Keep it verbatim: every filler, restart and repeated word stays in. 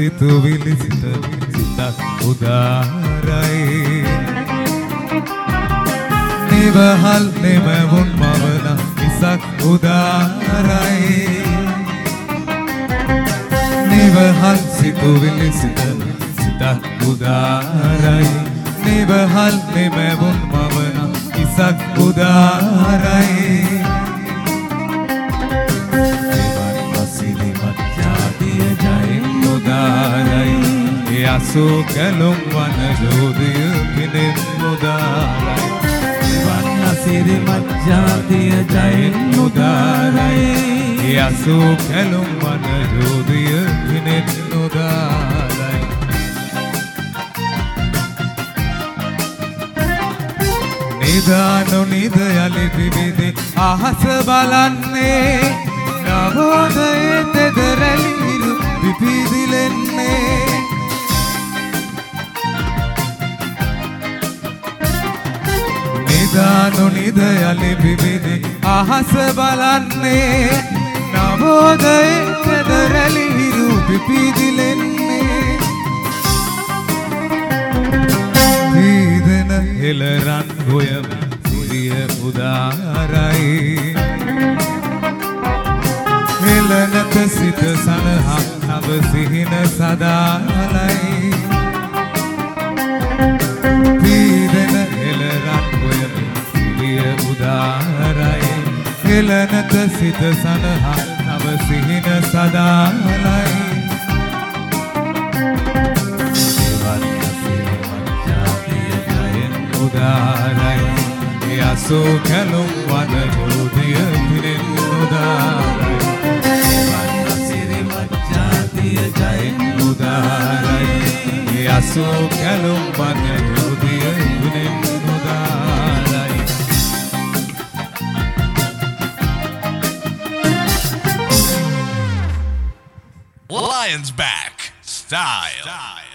සිතුවිලි සිත සිතක් උදාරයි නිවහල් නෙමවුන් මවන ඉසක් උදාරයි නිවහල් සිතුවිලි සිත සිතක් උදාරයි නිවහල් නෙමවුන් මවන ඉසක් උදාරයි යසු කැලුම් වන ජෝතිය පිනෙන් මුදාරයි නිවන් අසිරිමත් ජාතිය ජයෙන් මුදාරයි යසු කැලුම් වන ජෝතිය පිනෙන් මුදාරයි නිදානු නිද යලි විවිධ අහස බලන්නේ නවෝදයේ තෙදරැලිරු පිපිදිලෙන්නේ නිදානු නිද යලි විවිධ අහස බලන්නේ නවෝදයේ තෙදරැලිරු පිපිදිලෙන්නේ පීදන හෙළරන් ගොයම සිරිය උදාරයි හෙළනත සිත සනහක් නව සිහින සදාලයි පීදන හෙළරන් ගොයම සිරිය උදාරයි හෙළනත සිත සනහක් නව සිහින සදාලයි උදාරයි යසු කැලුම් වන ජෝතිය පිනෙන් උදාරයි නිවන් අසිරිමත් ජාතිය ජයෙන් උදාරයි යසු කැලුම් වන ජෝතිය පිනෙන් උදාරයි Lions back style.